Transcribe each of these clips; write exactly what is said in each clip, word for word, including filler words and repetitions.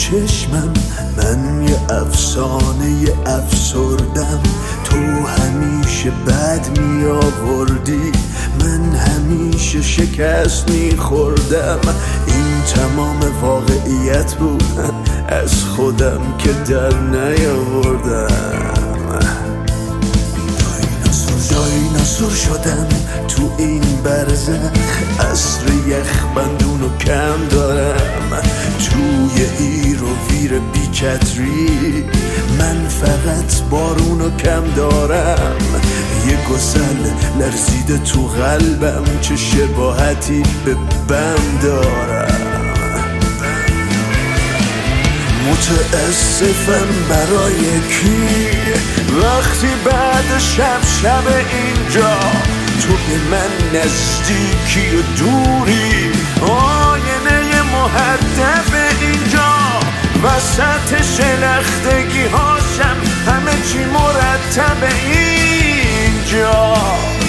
چشمم من یه افسانه یه افسردم. تو همیشه بد می آوردی، من همیشه شکست می خوردم. این تمام واقعیت بود، از خودم که در نیاوردم. دایناسور شدم تو این برزخ، عصر یخ بندونو کم دارم. توی هیر و ویر بیچتری من فقط بارونو کم دارم. یه گسل لرزیده تو قلبم، چه شباهتی به بم دارم. متاسفم برای کی وقتی بعد شب شب اینجا تو به من نزدیکی و دوری. آینه مهدف اینجا وسط شلختگی هاشم، همه چی مرتب اینجا.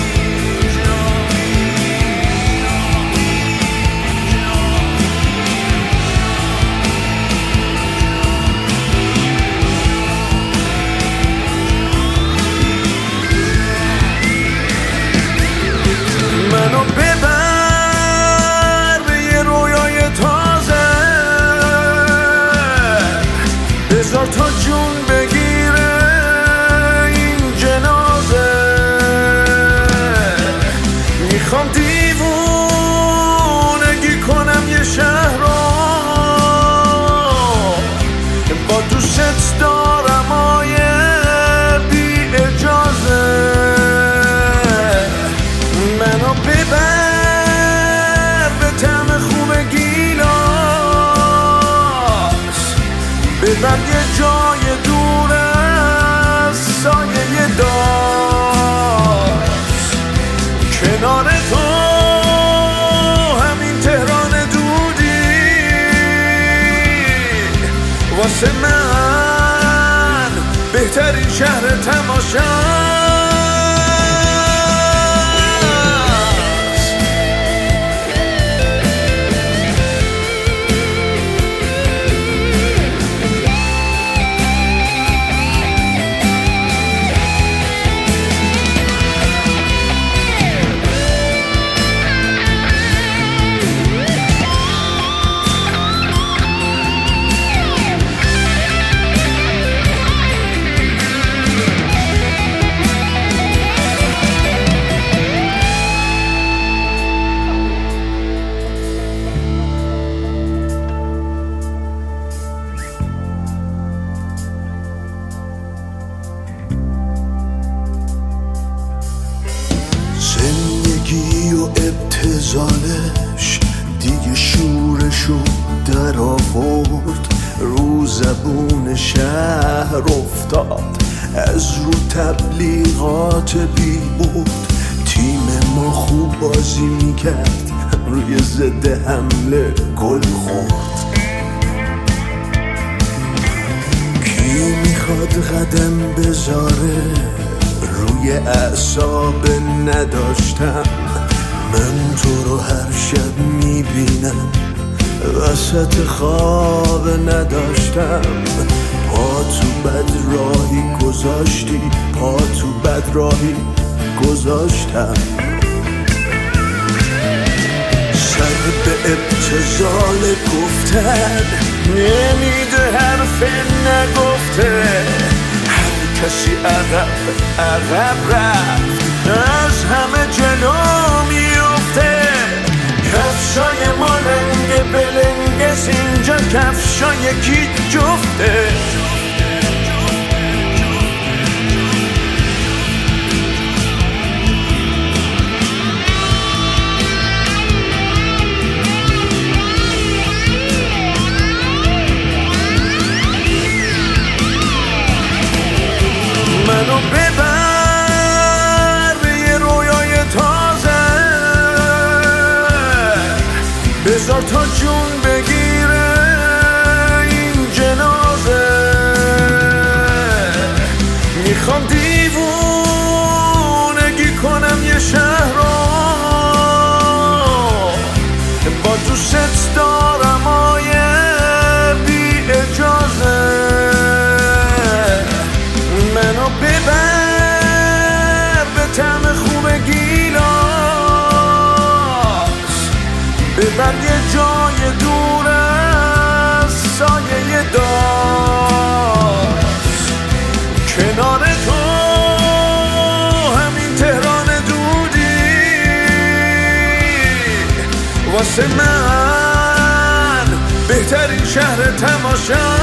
منو ببر به یه رویای تازه، بذار تا جون بگیره این جنازه. میخوام دیوونگی کنم یه شهر رو، با دوست دارم آیه بی اجازه. منو ببر به طعم خوب گیلاس، ببر یه جای دور از سایه داست. کنار تو همین تهران دودی واسه من بهترین شهر تماشا. زندگی و ابتذالش دیگه شورشو در آورد، رو زبون شهر افتاد، از رو تبلیغات بی بود. تیم ما خوب بازی میکرد، روی ضد حمله گل خورد. کی میخواد قدم بذاره روی اعصاب نداشتم. من تو رو هر شب میبینم، وسط خواب نداشتم. پا تو بد راهی گذاشتی، پا تو بد راهی گذاشتم. سر به ابتذال گفتن نمیده، حرف نگفته. کسی عقب عقب رفت، از همه جلو میفته. کفشای ما لنگ بلنگس، اینجا کفشای کی جفته. منو ببر به یه رویای تازه، بذار تا جون بگیره این جنازه. میخوام دیوونگی کنم یه شهر رو، با دوست دارم آیه بی منو ببر به طعم خوب گیلاس، ببر یه جای دور از سایه داز. کنار تو همین تهران دودی واسه من بهترین شهر تماشا.